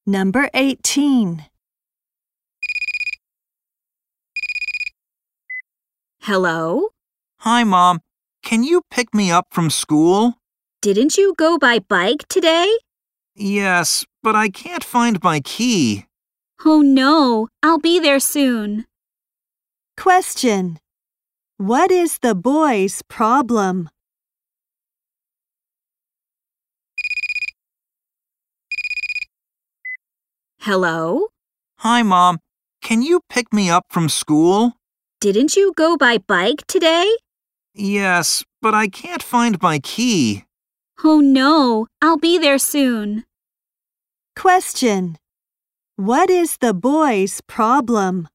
Number 18. Hello? Hi, Mom. Can you pick me up from school? Didn't you go by bike today? Yes, but I can't find my key. Oh no, I'll be there soon. Question. What is the boy's problem? Hello? Hi, Mom. Can you pick me up from school? Didn't you go by bike today? Yes, but I can't find my key. Oh no, I'll be there soon. Question. What is the boy's problem?